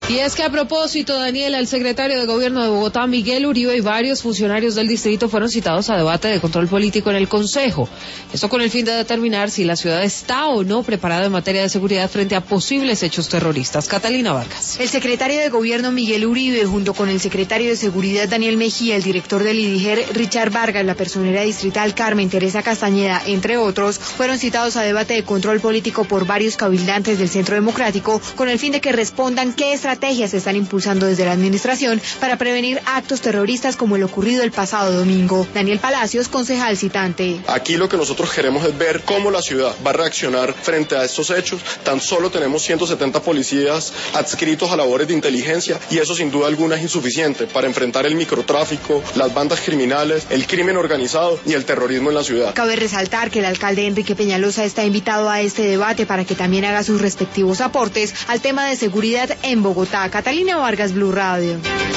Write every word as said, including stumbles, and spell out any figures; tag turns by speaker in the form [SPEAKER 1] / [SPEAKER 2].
[SPEAKER 1] Y es que a propósito, Daniela, el secretario de Gobierno de Bogotá, Miguel Uribe, y varios funcionarios del distrito fueron citados a debate de control político en el Consejo. Esto con el fin de determinar si la ciudad está o no preparada en materia de seguridad frente a posibles hechos terroristas. Catalina Vargas.
[SPEAKER 2] El secretario de Gobierno, Miguel Uribe, junto con el secretario de Seguridad, Daniel Mejía, el director del IDIGER, Richard Vargas, la personera distrital, Carmen Teresa Castañeda, entre otros, fueron citados a debate de control político por varios cabildantes del Centro Democrático con el fin de que respondan qué estrategias se están impulsando desde la administración para prevenir actos terroristas como el ocurrido el pasado domingo. Daniel Palacios, concejal citante.
[SPEAKER 3] Aquí lo que nosotros queremos es ver cómo la ciudad va a reaccionar frente a estos hechos. Tan solo tenemos ciento setenta policías adscritos a labores de inteligencia y eso sin duda alguna es insuficiente para enfrentar el microtráfico, las bandas criminales, el crimen organizado y el terrorismo en la ciudad.
[SPEAKER 2] Cabe resaltar que el alcalde Enrique Peñalosa está invitado a este debate para que también haga sus respectivos aportes al tema de seguridad en Bogotá. Catalina Vargas, Blue Radio.